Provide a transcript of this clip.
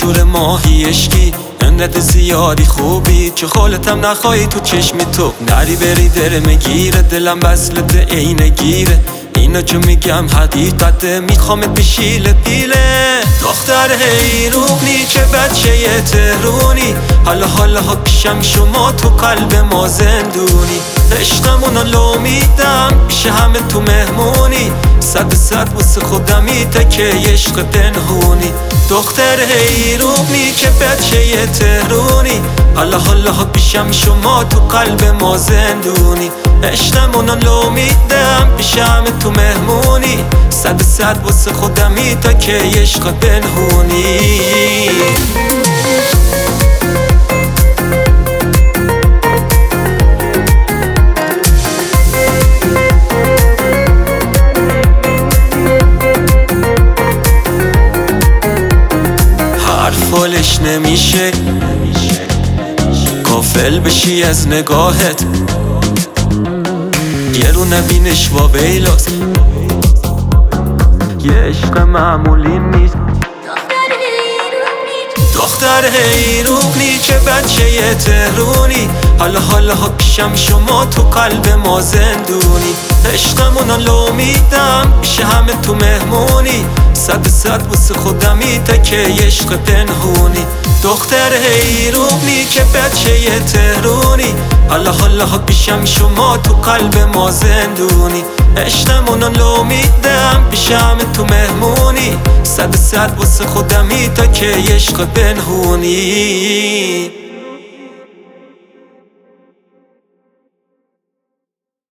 شور ماهی عشقی انقدر زیادی خوبی چه خالتم نخواهی تو چشمی تو نری بری دره میگیره دلم وصلت عینه گیره اینا چه میگم حقیقته میخوامت بشیله پیله دختر حیرونی چه بچه یه تهرونی حالا ها پیشم شما تو قلب ما زندونی عشقمونو لو میدم پیش همه تو مهمونی 100% واسه خودمی تکه عشق پنهونی دختر حیرونی چه بچه یه تهرونی حالا ها پیشم شما تو قلب ما زندونی عشقمونو لو میدم پیش همه تو مهمونی 100% واسه خودمی تا که عشق پنهونی حرفالش نمیشه غافل بشی از نگاهت یه رو نبینش و ویلاست یه عشق معمولی نیست دختر حیرونی چه بچه یه تهرونی حالا ها پیشم شما تو قلب ما زندونی عشقمونو لو میدم پیش همه تو مهمونی 100% واسه خودمی تکه عشق پنهونی دختر حیرونی که بچه یه تهرونی حالا ها پیشم شما تو قلب ما زندونی عشقمونو لو میدم پیش همه تو مهمونی 100% واسه خودمی تا که عشق پنهونی